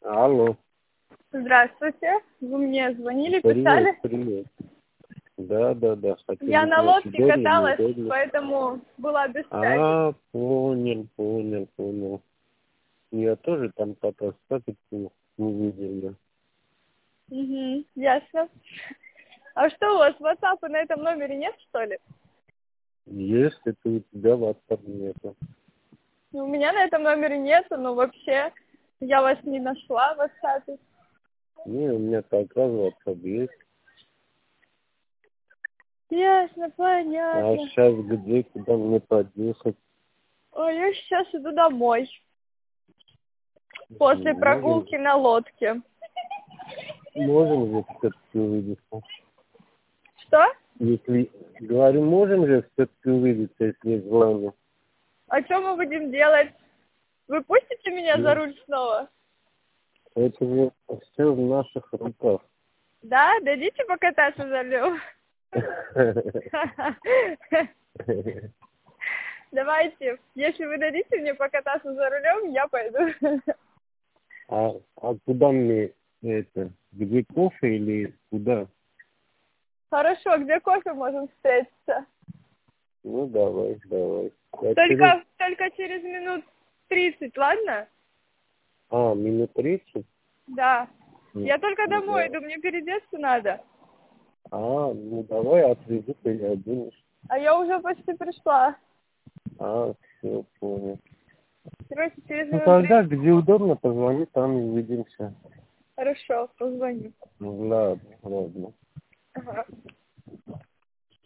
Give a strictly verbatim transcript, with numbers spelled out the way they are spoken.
Алло. Здравствуйте. Вы мне звонили, Привет, писали? привет. Да, да, да. Хотели Я на знать, лодке удобно, каталась, неудобно. поэтому была без связи. А, понял, понял, понял. Я тоже там пока статику не видел. Угу, ясно. А что у вас, WhatsApp на этом номере нет, что ли? Есть, это у тебя WhatsApp нету. Ну, у меня на этом номере нету, но вообще я вас не нашла в WhatsApp. Не, у меня как раз WhatsApp есть. Ясно, А понятно. сейчас где, куда мне подъехать? Ой, я сейчас иду домой. После Можем, прогулки на лодке. можем же все-таки увидеться. Что? Если, говорю, можем же все-таки увидеться, если есть желание. А что мы будем делать? Вы пустите меня за Ну, руль снова? это же все в наших руках. Да? Дадите покататься за рулем? Давайте, если вы дадите мне покататься за рулем, я пойду. А, а куда мне это? Где кофе или куда? Хорошо, где кофе можем встретиться? Ну давай, давай. Я через... Только, только через минут тридцать, ладно? А, минут тридцать? Да. Ну, Я только домой да. иду, мне переодеться надо. А, ну давай отвезу, переоденешь. А я уже почти пришла. А, все, понял. Короче, через Ну минут тогда, тридцать. где удобно, позвони, там и увидимся. Хорошо, позвоню. Ну ладно, ладно. Ага.